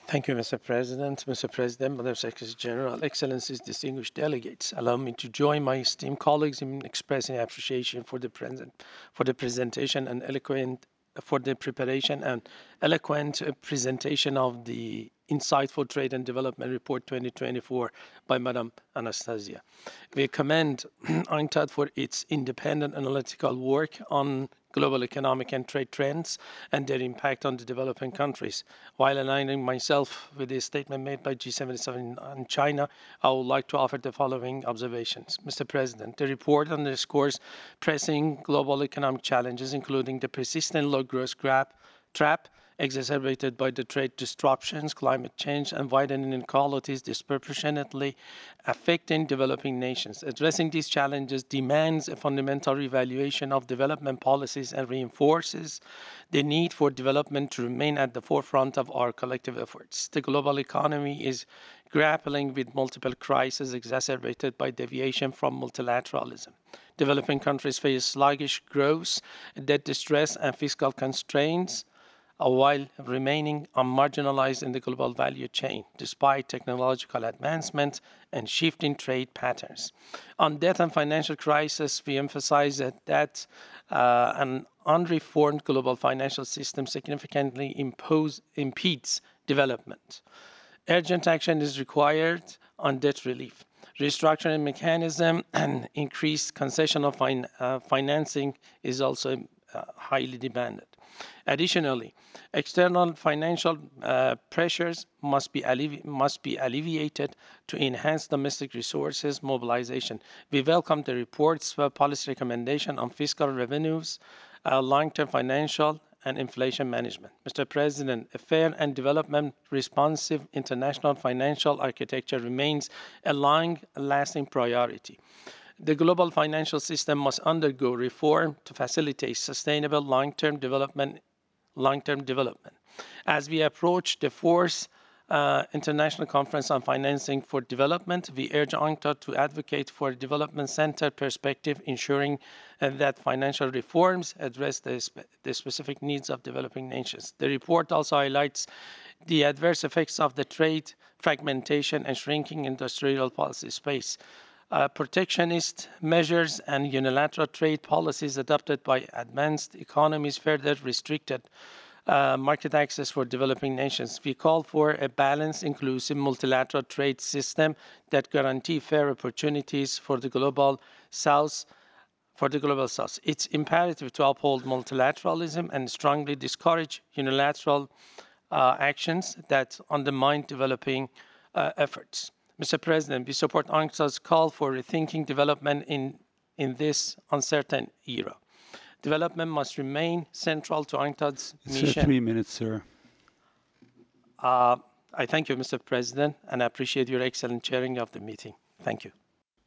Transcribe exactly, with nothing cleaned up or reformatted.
Thank you, Mister President. Mister President, Madam Secretary General, Excellencies, distinguished delegates, allow me to join my esteemed colleagues in expressing appreciation for the present, for the presentation and eloquent, for the preparation and eloquent uh, presentation of the insightful Trade and Development Report twenty twenty-four by Madam Anastasia. We commend UNCTAD for its independent analytical work on global economic and trade trends and their impact on the developing countries. While aligning myself with the statement made by G seventy-seven on China, I would like to offer the following observations. Mister President, the report underscores pressing global economic challenges, including the persistent low growth trap, trap exacerbated by the trade disruptions, climate change, and widening inequalities disproportionately affecting developing nations. Addressing these challenges demands a fundamental revaluation of development policies and reinforces the need for development to remain at the forefront of our collective efforts. The global economy is grappling with multiple crises exacerbated by deviation from multilateralism. Developing countries face sluggish growth, debt distress, and fiscal constraints, uh, while remaining unmarginalized in the global value chain, despite technological advancement and shifting trade patterns. On debt and financial crisis, we emphasize that, that uh, an unreformed global financial system significantly impose, impedes development. Urgent action is required on debt relief. Restructuring mechanism and increased concessional fin uh, financing is also uh, highly demanded. Additionally, external financial uh, pressures must be, must be alleviated to enhance domestic resources mobilization. We welcome the report's uh, policy recommendation on fiscal revenues, uh, long-term financial and inflation management. Mister President, a fair and development responsive international financial architecture remains a long-lasting priority. The global financial system must undergo reform to facilitate sustainable long-term development long-term development. As we approach the fourth uh, International Conference on Financing for Development, we urge UNCTAD to advocate for a development-centered perspective, ensuring uh, that financial reforms address the, spe the specific needs of developing nations. The report also highlights the adverse effects of the trade fragmentation and shrinking industrial policy space. Uh, protectionist measures and unilateral trade policies adopted by advanced economies further restricted uh, market access for developing nations. We call for a balanced, inclusive, multilateral trade system that guarantees fair opportunities for the global south. For the global south, it's imperative to uphold multilateralism and strongly discourage unilateral uh, actions that undermine developing uh, efforts. Mister President, we support UNCTAD's call for rethinking development in, in this uncertain era. Development must remain central to UNCTAD's It's uh, mission. three minutes, sir. Uh, I thank you, Mister President, and I appreciate your excellent chairing of the meeting. Thank you.